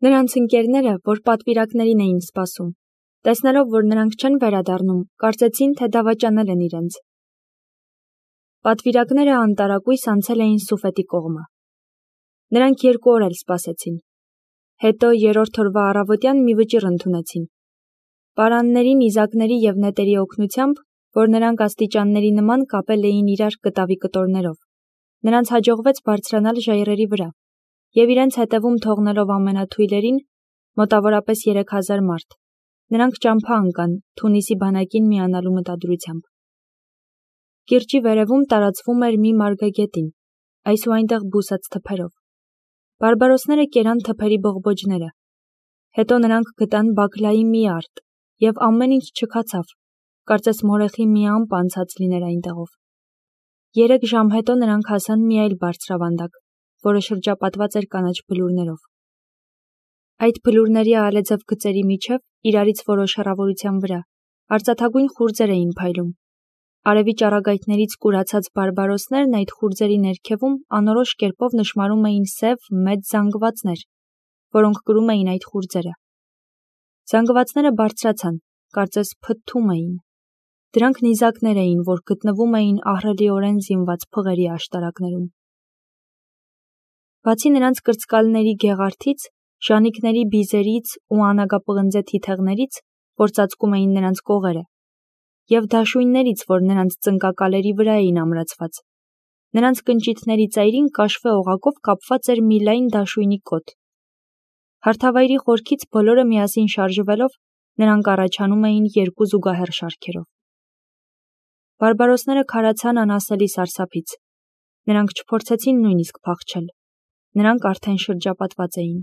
Նրանց ընկերները, որ պատվիրակներին էին սպասում, տեսնելով, որ նրանք չեն վերադառնում, կարծեցին, թե դավաճանել են իրենց։ Պատվիրակները անտարակույս անցել էին Սուֆետի կողմը։ Նրանք 2 օր էլ սպասեցին։ Հետո 3-րդ օրվա առավոտյան մի վճիռ ընդունեցին։ Պարանների, նիզակների և նետերի օգնությամբ, որ նրանք աստիճանների նման կապել էին իրար կտավի կտորներով, նրանց հաջողվեց բարձրանալ ժայռերի վրա և իրենց հետևում թողնելով ամենաթույլերին, մոտավորապես 3000 մարդ, նրանք ճամփա ընկան Թունիսի բանակին միանալու մտադրությամբ։ Կիրճի վերևում տարածվում էր մի մարգագետին, այսուայնտեղ բուսած թփերով։ Բարբարոսները կերան թփերի բողբոջները։ Հետո նրանք գտան Բաքլայի մի արտ, և ամեն ինչ չքացավ, կարծես մորեխի մի ամպ անցած լիներ այնտեղով։ 3 ժամ հետո նրանք հասան մի այլ բարձրավանդակ, որը շրջապատված էր կանաչ բլուրներով։ Այդ բլուրների ալեձև գծերի միջև, իրարից որոշ հեռավորության վրա, արծաթագույն խուրձեր էին փայլում։ Արևի ճառագայթներից կուրացած բարբարոսներն այդ խուրձերի ներքևում անորոշ կերպով նշմարում էին սև մեծ զանգվածներ, որոնք կրում էին այդ խուրձերը։ Զանգվածները բարձրացան, կարծես փթթում էին։ Դրանք նիզակներ էին, որ գտնվում էին ահռելիորեն զինված փղերի աշտարակներում։ Բացի նրանց կրծկալների գեղարդից, ժանիքների բիզերից ու անագապղնձե թիթեղներից, որ ծածկում էին նրանց կողերը, և դաշույններից, որ նրանց ծնկակալերի վրա էին ամրացված, նրանց կնճիթների ծայրին կաշվե օղակով կապված էր մի լայն դաշույնի կոթ։ Հարթավայրի խորքից բոլորը միասին շարժվելով, նրանք առաջանում էին 2 զուգահեռ շարքերով։ Բարբարոսները քարացան անասելի սարսափից։ Նրանք չփորձեցին նույնիսկ փախչել։ Նրանք արդեն շրջապատված էին։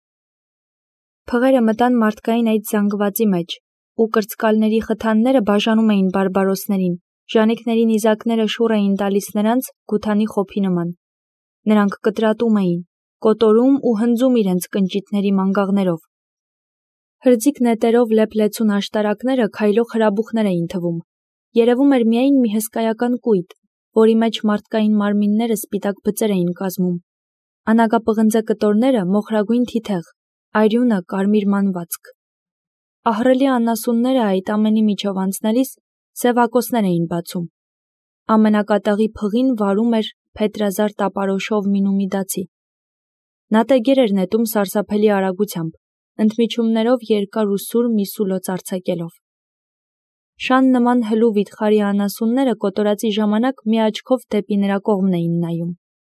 Փղերը մտան մարդկային այդ զանգվածի մեջ, ու կրծկալների խթանները բաժանում էին բարբարոսներին, ժանիքների նիզակները շուռ էին տալիս նրանց գութանի խոփի նման։ Նրանք կտրատում էին, կոտորում ու հնձում իրենց կնճիթների մանգաղներով։ Հրձիկ նետերով լեփլեցուն աշտարակները քայլող հրաբուխներ էին թվում։ Երևում էր միայն մի հսկայական կույտ, որի մեջ մարդկային մարմինները սպիտակ բծեր էին կազմում։ Անագապղնձե կտորները մոխրագույն թիթեղ, արյունը կարմիր մանվածք։ Ահռելի անասունները այդ ամենի միջով անցնելիս սևակոսներ էին բացում։ Ամենակատաղի փղին վարում էր փետրազար տապարոշով մինումիդացի։ Նա տեգեր էր նետում սարսափելի արագությամբ, ընդմիջումներով երկար ու սուր մի սուլոց արձակելով։ Շան նման հլու վիթխարի անասունները կոտորածի ժամանակ մի աչքով դեպի նրա կողմն էին նայում։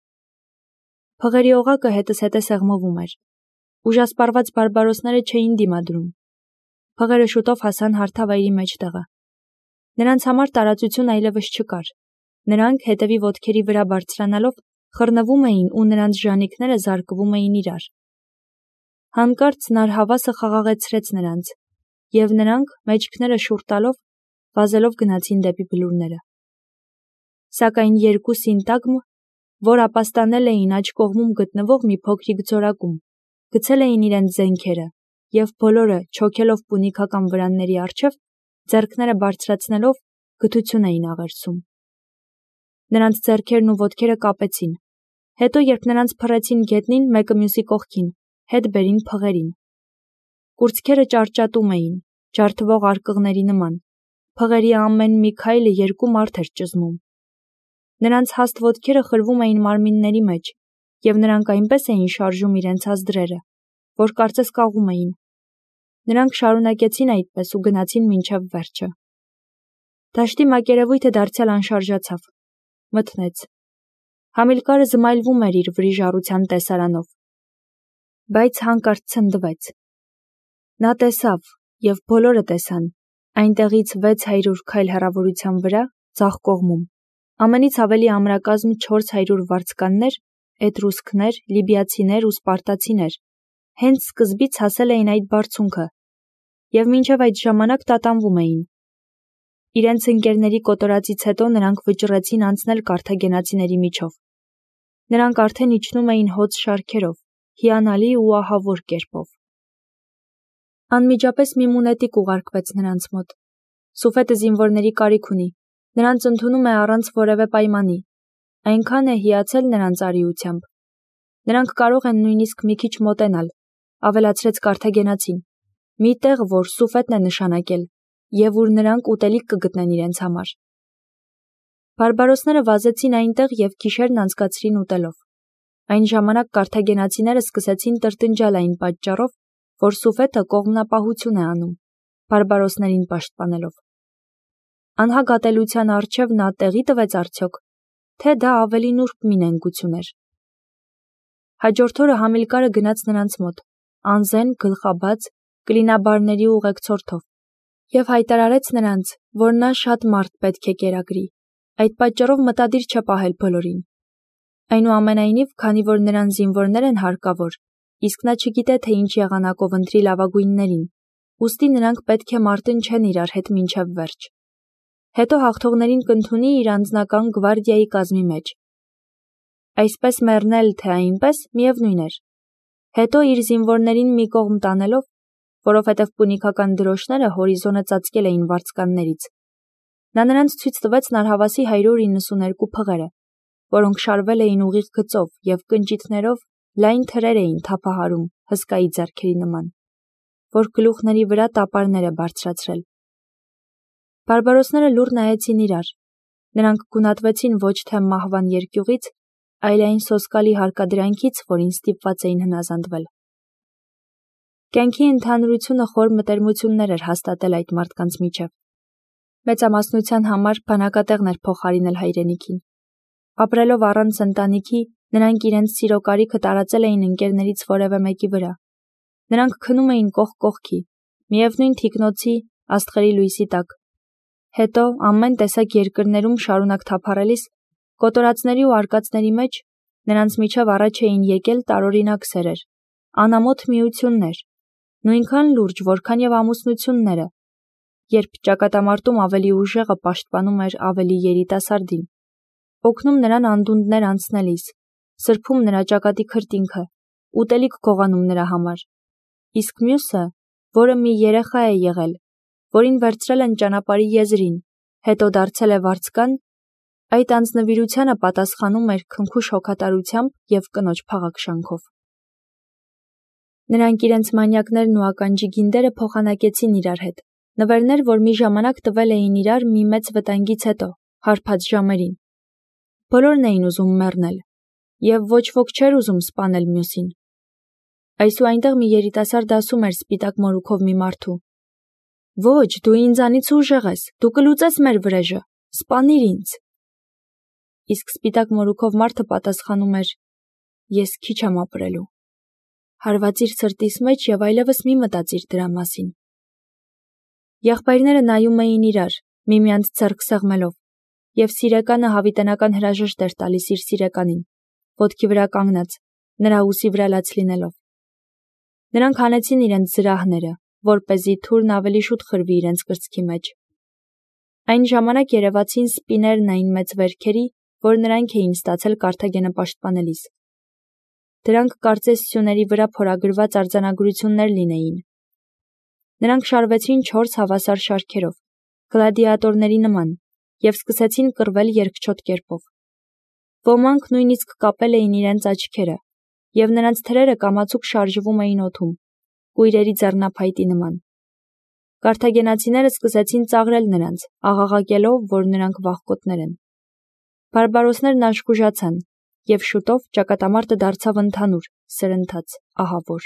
Փղերի օղակը հետս հետե սեղմվում էր։ Ուժասպառված բարբարոսները չէին դիմադրում։ Փղերը շուտով հասան հարթավայրի մեջտեղը։ Նրանց համար տարածություն այլևս չկար։ Նրանք, հետևի ոտքերի վրա բարձրանալով, խռնվում էին ու նրանց ժանիքները զարկվում էին իրար։ Հանկարծ նարհավասը խաղաղեցրեց նրանց, և նրանք, մեջքները շուռ տալով, վազելով գնացին դեպի բլուրները։ Սակայն 2 սինտագմ, որ ապաստանել էին աջ կողմում գտնվող մի փոքրիկ ձորակում, գցել էին իրենց զենքերը և բոլորը, չոքելով պունիքական վրանների առջև, ձեռքները բարձրացնելով, գթություն էին աղերսում։ Նրանց ձեռքերն ու ոտքերը կապեցին։ Հետո, երբ նրանց փռեցին գետնին մեկը մյուսի կողքին, հետ բերին փղերին։ Կուրծքերը ճարճատում էին, ջարդվող արկղների նման։ Փղերի ամեն մի քայլը 2 մարդ էր ճզմում։ Նրանց հաստ ոտքերը խրվում էին մարմինների մեջ, և նրանք այնպես էին շարժում իրենց ազդրերը, որ կարծես կաղում էին։ Նրանք շարունակեցին այդպես ու գնացին մինչև վերջը։ Դաշտի մակերևույթը դարձյալ անշարժացավ։ Մթնեց։ Համիլկարը զմայլվում էր իր վրիժառության տեսարանով։ Բայց հանկարծ ցնդվեց։ Նա տեսավ, և բոլորը տեսան, այնտեղից 600 քայլ հեռավորության վրա, ձախ կողմում, ամենից ավելի ամրակազմ 400 վարձկաններ, էտրուսկներ, լիբիացիներ ու սպարտացիներ, հենց սկզբից հասել էին այդ բարձունքը, և մինչև այդ ժամանակ տատանվում էին։ Իրենց ընկերների կոտորածից հետո նրանք վճռեցին անցնել կարթագենացիների միջով։ Նրանք արդեն իջնում էին հոծ շարքերով, հիանալի ու ահավոր կերպով։ Անմիջապես մի մունետիկ ուղարկվեց նրանց մոտ։ Սուֆետը զինվորների կարիք ունի, նրանց ընդունում է առանց որևէ պայմանի, այնքան է հիացել նրանց արիությամբ։ Նրանք կարող են նույնիսկ մի քիչ մոտենալ, ավելացրեց Կարթագենացին, մի տեղ, որ Սուֆետն է նշանակել, եւ ուր նրանք ուտելիք կգտնեն իրենց համար։ Բարբարոսները վազեցին այնտեղ եւ գիշերն անցկացրին ուտելով։ Այն ժամանակ կարթագենացիները սկսեցին տրտնջալ այն պատճառով, որ Սուֆետը կողմնապահություն է անում, բարբարոսներին պաշտպանելով։ Անհագատելության առջև նա տեղի տվեց արդյոք, թե դա ավելի նուրբ մի նենգություն էր։ Հաջորդ օրը Համիլկարը գնաց նրանց մոտ, անզեն, գլխաբաց, կլինաբարների ուղեկցորդով, եւ հայտարարեց նրանց, որ նա շատ մարդ պետք է կերակրի, այդ պատճառով մտադիր չէ պահել բոլորին։ Այնուամենայնիվ, քանի որ նրան զինվորներ են հարկավոր, իսկ նա չգիտե, թե ինչ եղանակով ընտրի լավագույններին, ուստի նրանք պետք է մարտնչեն իրար հետ մինչև վերջ։ Հետո հաղթողներին կընդունի իր անձնական գվարդիայի կազմի մեջ։ Այսպես մեռնել, թե այնպես, միևնույն էր։ Հետո իր զինվորներին մի կողմ տանելով, որովհետև պունիկական դրոշները հորիզոնը ծածկել էին վարձկաններից, նա նրանց ցույց տվեց Նարհավասի 192 փղերը, որոնք շարվել էին ուղիղ գծով և կնճիթներով լայն թրեր էին թափահարում հսկայի ձեռքերի նման, որ գլուխների վրա տապարներ է բարձրացրել։ Բարբարոսները լուռ նայեցին իրար, նրանք գունատվեցին ոչ թե մահվան երկյուղից, այլ այն սոսկալի հարկադրանքից, որին ստիպված էին հնազանդվել։ Կյանքի ընդհանրությունը խոր մտերմություններ էր հաստատել այդ մարդկանց միջև։ Մեծամասնության համար բանակատեղն էր փոխարինել հայրենիքին։ Ապրելով առանց ընտանիքի, նրանք իրենց սիրո կարիքը տարածել էին ընկերներից որևէ մեկի վրա։ Նրանք քնում էին կողք կողքի, միևնույն թիկնոցի, աստղերի լույսի տակ։ Հետո, ամեն տեսակ երկրներում շարունակ թափառելիս, կոտորածների ու արկածների մեջ նրանց միջև առաջ էին եկել տարօրինակ սերեր, անամոթ միություններ, նույնքան լուրջ, որքան եւ ամուսնությունները, երբ ճակատամարտում ավելի ուժեղը պաշտպանում էր ավելի երիտասարդին, օգնում նրան անդունդներ անցնելիս, սրբում նրա ճակատի քրտինքը, ուտելիք գողանում նրա համար, իսկ մյուսը, որը մի երեխա է եղել, որին վերցրել են ճանապարհի եզրին, հետո դարձել է վարձկան, այդ անձնվիրությանը պատասխանում էր քնքուշ հոգատարությամբ եւ կնոջ փաղաքշանքով։ Նրանք իրենց մանյակներն ու ականջի գինդերը փոխանակեցին իրար հետ, նվերներ, որ մի ժամանակ տվել էին իրար մի մեծ վտանգից հետո, հարբած ժամերին։ Բոլորն էին ուզում մեռնել, եւ ոչ ոք չէր ուզում սպանել մյուսին։ Այսու այնտեղ մի երիտասարդ ասում էր սպիտակ մորուքով մի մարդու. «Ոչ, դու ինձանից ուժեղ ես, դու կլուծես մեր վրեժը, սպանիր ինձ»։ Իսկ սպիտակ մորուքով մարդը պատասխանում էր. «Ես քիչ եմ ապրելու»։ Հարվածիր սրտիս մեջ եւ այլևս մի մտածիր դրա մասին։ Եղբայրները նայում էին իրար, միմյանց ձեռք սեղմելով, եւ սիրեկանը հավիտենական հրաժեշտ էր տալիս իր սիրեկանին, ոտքի վրա կանգնած, նրա ուսի վրա լաց լինելով։ Նրանք հանեցին իրենց զրահները, որպեսզի թուրն ավելի շուտ խրվի իրենց կրծքի մեջ։ Այն ժամանակ երևացին սպիներն այն մեծ վերքերի, որ նրանք էին ստացել Կարթագենը պաշտպանելիս։ Դրանք կարծես սյուների վրա փորագրված արձանագրություններ լինեին։ Նրանք շարվեցին 4 հավասար շարքերով, գլադիատորների նման, եւ սկսեցին կռվել երկչոտ կերպով։ Ոմանք նույնիսկ կապել էին իրենց աչքերը, եւ նրանց թրերը կամացուկ շարժվում էին օդում, կույրերի ձեռնափայտի նման։ Կարթագենացիները սկսեցին ծաղրել նրանց, աղաղակելով, որ նրանք վախկոտներ են։ Բարբարոսներն աշխուժացան, եւ շուտով ճակատամարտը դարձավ ընդհանուր, սրընթաց, ահավոր։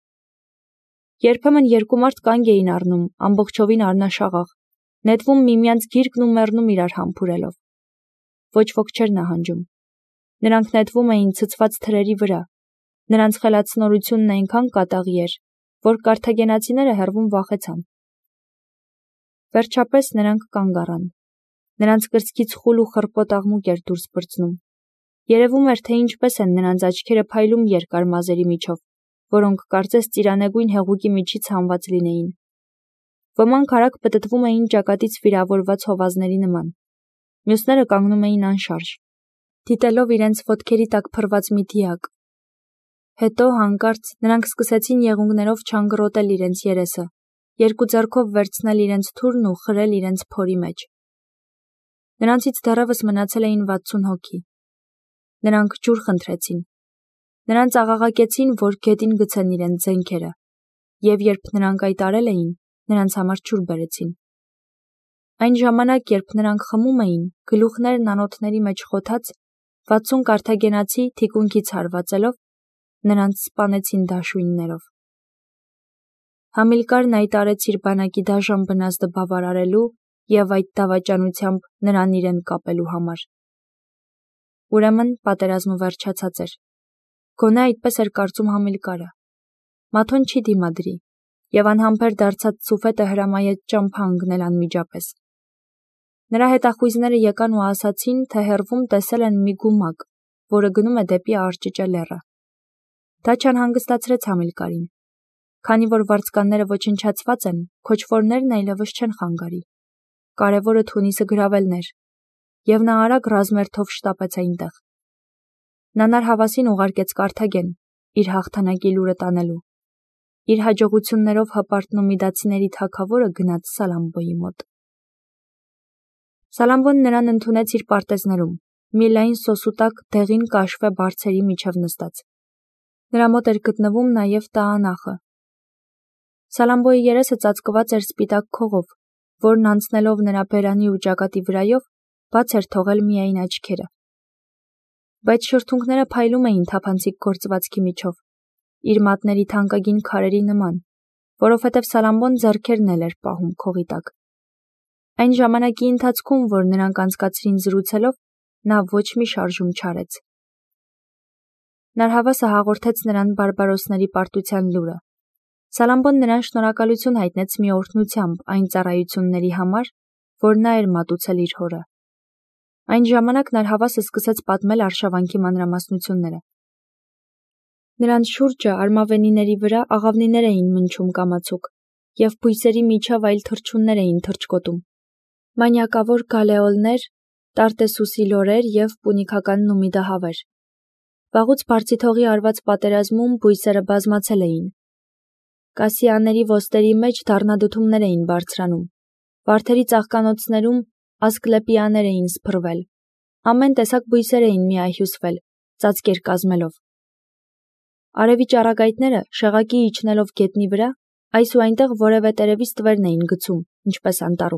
Երբեմն երկու մարդ կանգ էին առնում, ամբողջովին առնաշաղաղ, նետվում միմյանց գիրկն ու մեռնում իրար համբուրելով։ Ոչ ոք չէր նահանջում։ Նրանք նետվում էին ցցված թրերի վրա։ Նրանց խելացնորությունն այնքան կատաղի էր, որ կարթագենացիները հեռվում վախեցան։ Վերջապես նրանք կանգ առան։ Նրանց կրծքից խուլ ու խռպոտ աղմուկ էր դուրս պրծնում։ Երևում էր, թե ինչպես են նրանց աչքերը փայլում երկար մազերի միջով, որոնք կարծես ծիրանեգույն հեղուկի միջից հանված լինեին։ Ոմանք արագ պտտվում էին ճակատից վիրավորված հովազների նման։ Մյուսները կանգնում էին անշարժ, դիտելով իրենց ոտքերի տակ փռված մի դիակ։ Հետո հանկարծ նրանք սկսեցին եղունգներով չանգռոտել իրենց երեսը, երկու ձեռքով վերցնել իրենց թուրն ու խրել իրենց փորի մեջ։ Նրանցից դեռևս մնացել էին 60 հոգի։ Նրանք ջուր խնդրեցին։ Նրանց աղաղակեցին, որ գետին գցեն իրենց զենքերը, և երբ նրանք այդ արել էին, նրանց համար ջուր բերեցին։ Այն ժամանակ, երբ նրանք խմում էին, գլուխներն անոթների մեջ խոթած, 60 կարթագենացի թիկունքից հարվածելով, նրանց սպանեցին դաշույններով։ Համիլկարն այդ արեց իր բանակի դաժան բնազդը բավարարելու և այդ դավաճանությամբ նրան իրեն կապելու համար։ Ուրեմն պատերազմը վերջացած էր։ Գոնե այդպես էր կարծում Համիլկարը։ Մաթոն չի դիմադրի, և անհամբեր դարձած Սուֆետը հրամայեց ճամփա ընկնել անմիջապես։ Նրա հետախույզները եկան ու ասացին, թե հեռվում տեսել են մի գումակ, որը գնում է դեպի Արջճե լեռը։ Դա չանհանգստացրեց Համիլկարին։ Քանի որ վարձկանները ոչնչացված են, քոչվորներն այլևս չեն խանգարի։ Կարևորը Թունիսը գրավելն էր, և նա արագ ռազմերթով շտապեց այնտեղ։ Նա Նարհավասին ուղարկեց Կարթագեն, իր հաղթանակի լուրը տանելու։ Իր հաջողություններով հպարտ նումիդացիների թագավորը գնաց Սալամբոյի մոտ։ Սալամբոն նրան ընդունեց իր պարտեզներում, մի լայն սոսուտակ դեղին կաշվե բարձերի միջև նստած։ Նրա մոտ էր գտնվում նաև տաանախը։ Սալամբոյի երեսը ծածկված էր սպիտակ քողով, որն անցնելով նրա բերանի ու ճակատի վրայով, բաց էր թողել միայն աչքերը։ Բայց շրթունքները փայլում էին թափանցիկ գործվածքի միջով, իր մատների թանկագին քարերի նման, որովհետև Սալամբոն ձեռքերն էլ էր պահում քողի տակ։ Այն ժամանակի ընթացքում, որ նրանք անցկացրին զրուցելով, նա ոչ մի շարժում չարեց։ Նարհավասը հաղորդեց նրան բարբարոսների պարտության լուրը։ Սալամբոն նրան շնորհակալություն հայտնեց մի օրհնությամբ այն ծառայությունների համար, որ նա էր մատուցել իր հորը։ Այն ժամանակ Նարհավասը սկսեց պատմել արշավանքի մանրամասնությունները։ Նրանց շուրջը արմավենիների վրա աղավնիներ էին մնչում կամացուկ, և բույսերի միջև այլ թռչուններ էին թռչկոտում։ Մանյակավոր գալեոլներ, տարտեսուսի լորեր և պունիկական նումիդահավեր։ Վաղուց բարձիթողի արված պատերազմում բույսերը բազմացել էին։ Կասիաների ոստերի մեջ դառնադդումներ էին բարձրանում։ Վարդերի ծաղկանոցներում ասկլեպիաներ էին սփռվել։ Ամեն տեսակ բույսեր էին միահյուսվել, ծածկեր կազմելով։ Արևի ճառագայթները, շեղակի իջնելով գետնի վրա, այս ու այնտեղ որևէ տերևից տվերն էին գցում, ինչպես անտառում։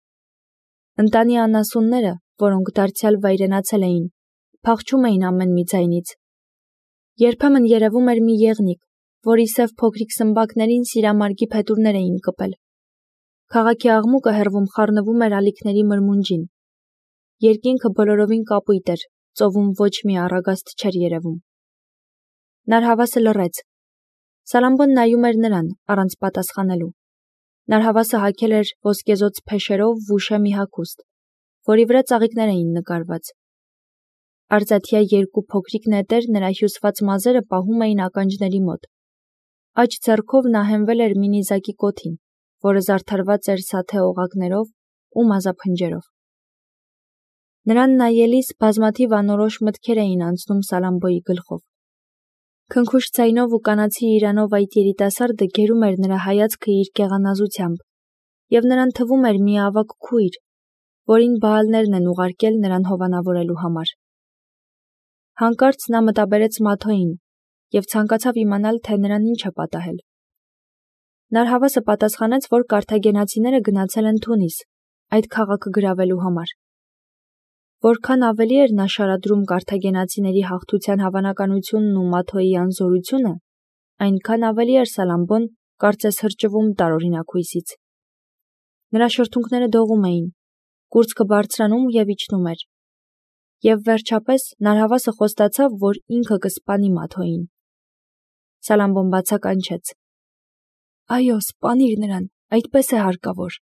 Ընտանի անասունները, որոնք դարձյալ վայրենացել էին, փախչում էին ամեն մի ձայնից։ Երբեմն երևում էր մի եղնիկ, որի սև փոքրիկ սմբակներին սիրամարգի փետուրներ էին կպել։ Քաղաքի աղմուկը հեռվում խառնվում էր ալիքների մրմունջին։ Երկինքը բոլորովին կապույտ էր, ծովում ոչ մի առագաստ չէր երևում։ Նարհավասը լռեց։ Սալամբոն նայում էր նրան, առանց պատասխանելու։ Նարհավասը հագել էր ոսկեզօծ փեշերով վուշե մի հագուստ, որի վրա ծաղիկներ էին նկարված։ Արծաթյա երկու փոքրիկ նետեր նրա հյուսված մազերը պահում էին ականջների մոտ։ Աջ ձեռքով նա հենվել էր մի նիզակի կոթին, որը զարդարված էր սաթե օղակներով ու մազափնջերով։ Նրան նայելիս բազմաթիվ անորոշ մտքեր էին անցնում Սալամբոյի գլխով։ Քնքուշ ձայնով ու կանացի իրանով այդ երիտասարդը գերում էր նրա հայացքը իր գեղանազությամբ, և նրան թվում էր մի ավագ քույր, որին բաալներն են ուղարկել նրան հովանավորելու համար։ Հանկարծ նա մտաբերեց Մաթոյին և ցանկացավ իմանալ, թե նրան ինչ է պատահել։ Նարհավասը պատասխանեց, որ կարթագենացիները գնացել են Թունիս, այդ քաղաքը գրավելու համար։ Որքան ավելի էր նա շարադրում կարթագենացիների հաղթության հավանականությունն ու Մաթոյի անզորությունը, այնքան ավելի էր Սալամբոն կարծես հրճվում տարօրինակ հույսից։ Նրա շրթունքները դողում էին, կուրծքը բարձրանում և իջնում էր։ Եվ վերջապես Նարհավասը խոստացավ, որ ինքը կսպանի Մաթոյին։ Սալամբոն բացականչեց. «Այո, սպանիր նրան, այդպես է հարկավոր»։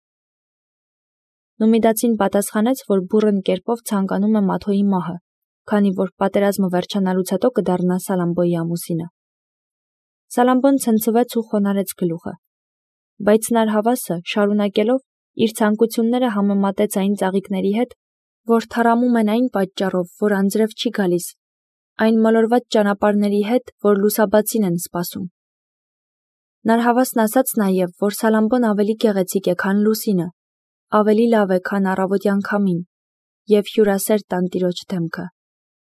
Նումիդացին պատասխանեց, որ բուռն կերպով ցանկանում է Մաթոյի մահը, քանի որ պատերազմը վերջանալուց հետո կդառնա Սալամբոյի ամուսինը։ Սալամբոն ցնցվեց ու խոնարհեց գլուխը։ Բայց Նարհավասը, շարունակելով, իր ցանկությունները համեմատեց այն ծաղիկների հետ, որ թառամում են այն պատճառով, որ անձրև չի գալիս, այն մոլորված ճանապարհների հետ, որ լուսաբացին են սպասում։ Նարհավասն ասաց նաև, որ Սալամբոն ավելի գեղեցիկ է, քան լուսինը, ավելի լավ է, քան առավոտյան քամին, և հյուրասեր տանտիրոջ դեմքը։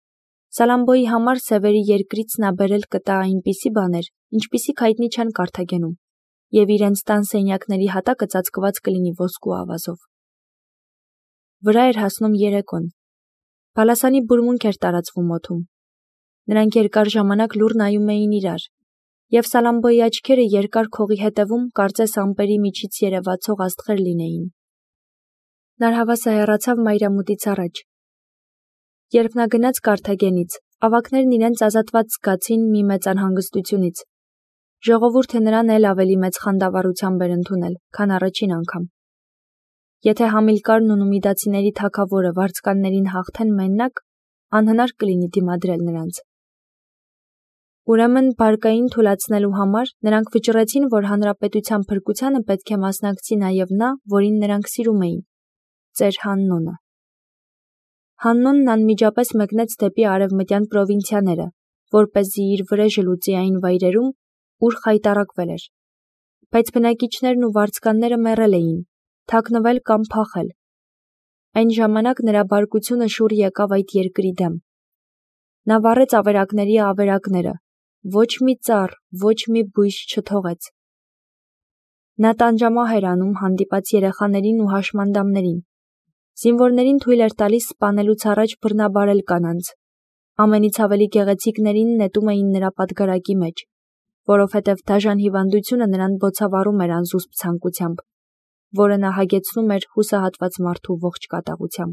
Սալամբոյի համար Սևերի երկրից նա բերել կտա այնպիսի բաներ, ինչպիսիք հայտնի չեն Կարթագենում, և իրենց տան սենյակների հատակը ծածկված կլինի ոսկու ավազով։ Վրա էր հասնում երեկոն։ Բալասանի բուրմունք էր տարածվում օդում։ Նրանք երկար ժամանակ լուռ նայում էին իրար, և Սալամբոյի աչքերը երկար քողի հետևում կարծես ամպերի միջից երևացող աստղեր լինեին։ Նա հավասը հեռացավ մայրամուտից առաջ։ Երբ նա գնաց Կարթագենից, ավագներն իրենց ազատված զգացին մի մեծ անհանգստությունից։ Ժողովուրդը նրան էլ ավելի մեծ խանդավառությամբ էր ընդունել, քան առաջին անգամ։ Եթե Համիլկարն ու նումիդացիների թագավորը վարձկաններին հաղթեն մենակ, անհնար կլինի դիմադրել նրանց։ Ուրեմն բարկային թուլացնելու համար նրանք վճռեցին, որ հանրապետության փրկությանը պետք է մասնակցի նաև նա, որին նրանք սիրում էին՝ ծեր Հաննոնը։ Հաննոնն անմիջապես մեկնեց դեպի արևմտյան պրովինցիաները, որպեսզի իր վրեժը լուծի այն վայրերում, ուր խայտառակվել էր։ Բայց բնակիչներն ու վարձկանները մեռել էին, թաքնվել կամ փախել։ Այն ժամանակ նրա բարկությունը շուռ եկավ այդ երկրի դեմ։ Նա վառեց ավերակների ավերակները, ոչ մի ծառ, ոչ մի բույս չթողեց։ Նա տանջամահ էր անում հանդիպած երեխաներին ու հաշմանդամներին։ Զինվորներին թույլ էր տալիս սպանելուց առաջ բռնաբարել կանանց։ Ամենից ավելի գեղեցիկներին նետում էին նրա պատգարակի մեջ, որովհետև դաժան հիվանդությունը նրան բոցավառում էր անզուսպ ցանկությամբ, որը նա հագեցնում էր հուսահատված մարդու ողջ կատաղությամբ։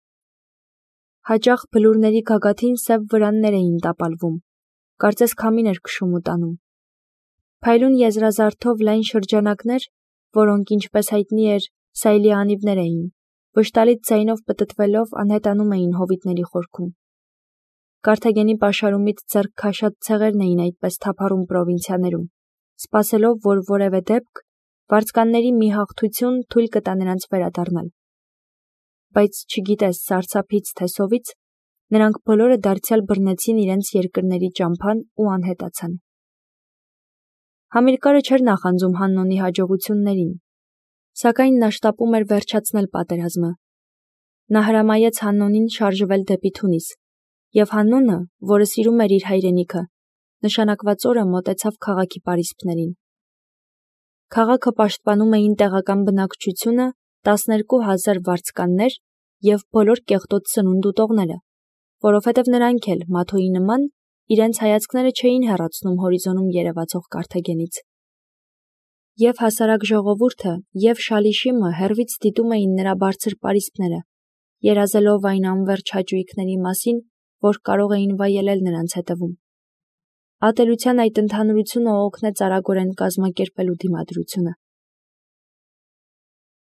Հաճախ բլուրների գագաթին սև վրաններ էին տապալվում, կարծես քամին էր քշում ու տանում։ Փայլուն եզրազարդով լայն շրջանակներ, որոնք, ինչպես հայտնի էր, սայլի անիվներ էին, վշտալից ձայնով պտտվելով անհետանում էին հովիտների խորքում։ Կարթագենի պաշարումից ձեռք քաշած ցեղերն էին այդպես թափառում պրովինցիաներում, սպասելով, որ որևէ դեպք վարձկանների մի հաղթություն թույլ կտա նրանց վերադառնալ։ Բայց չգիտես սարսափից թե սովից, նրանք բոլորը դարձյալ բռնեցին իրենց երկրների ճամփան ու անհետացան։ Համիլկարը չէր նախանձում Հաննոնի հաջողություններին, սակայն նա շտապում էր վերջացնել պատերազմը։ Նա հրամայեց Հաննոնին շարժվել դեպի Թունիս, և Հաննոնը, որը սիրում էր իր հայրենիքը, նշանակված օրը մոտեցավ քաղաքի պարիսպներին։ Քաղաքը պաշտպանում էին տեղական բնակչությունը, 12,000 վարձկաններ և բոլոր կեղտոտ սնունդ ուտողները, որովհետև նրանք էլ, Մաթոյի նման, իրենց հայացքները չէին հեռացնում հորիզոնում երևացող Կարթագենից։ Եվ հասարակ ժողովուրդը, և Շալիշիմը հեռվից դիտում էին նրա բարձր պարիսպները, երազելով այն անվերջ հաճույքների մասին, որ կարող էին վայելել նրանց հետևում։ Ատելության այդ ընդհանրությունը օգնեց արագորեն կազմակերպելու դիմադրությունը։